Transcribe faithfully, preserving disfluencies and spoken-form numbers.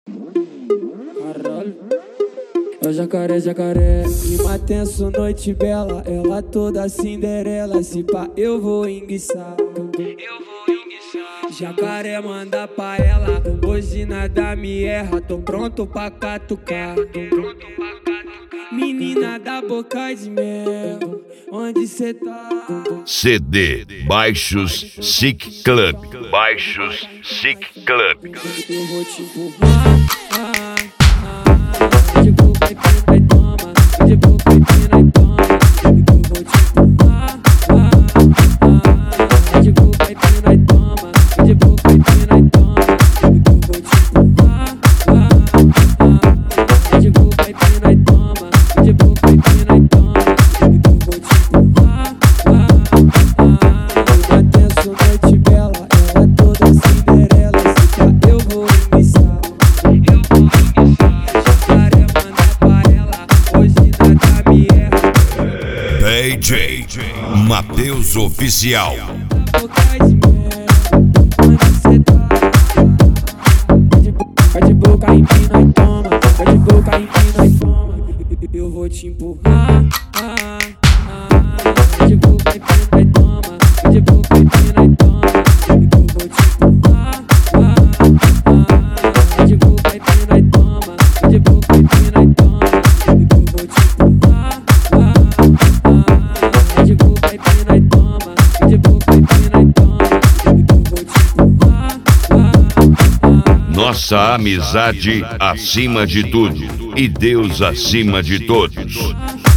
Caralho. É o jacaré, jacaré. Clima tenso, noite bela. Ela toda Cinderela. Se pá, eu vou enguiçar. Eu vou enguiçar. Jacaré manda pra ela. Hoje nada me erra. Tô pronto pra catucar. Tô pronto pra catucar. Menina da boca de mel, onde cê tá? C D Baixos Sick Club. Baixos Sick Club. Eu vou te empurrar. Ah, ah, de boca e pina e toma. De boca e pina e toma. Eu vou te empurrar. Ah, ah, de boca e pina e toma. De boca e pina e toma. Eu vou te empurrar. Ah, ah, de boca e pina e toma. De boca e pina e toma. Eu vou te empurrar. Ah, ah, clima tenso, noite bela. Ela toda Cinderela. Se pá, eu vou enguiçar. Eu vou enguiçar. Jacaré manda pra ela. Hoje nada me erra. D J Matheus Oficial. Boca de mel, onde cê tá? De boca, de boca empina e toma. De boca empina e toma. Eu vou te empurrar. Ah, ah, de boca empina e toma. De boca empina e toma. Eu vou te empurrar. Ah, ah, de boca empina e toma. De boca empina e toma. Eu vou te empurrar. Ah, ah, de boca empina e toma. De boca empina e toma. Eu vou te empurrar. Ah, ah. Nossa amizade acima de tudo e Deus acima de todos.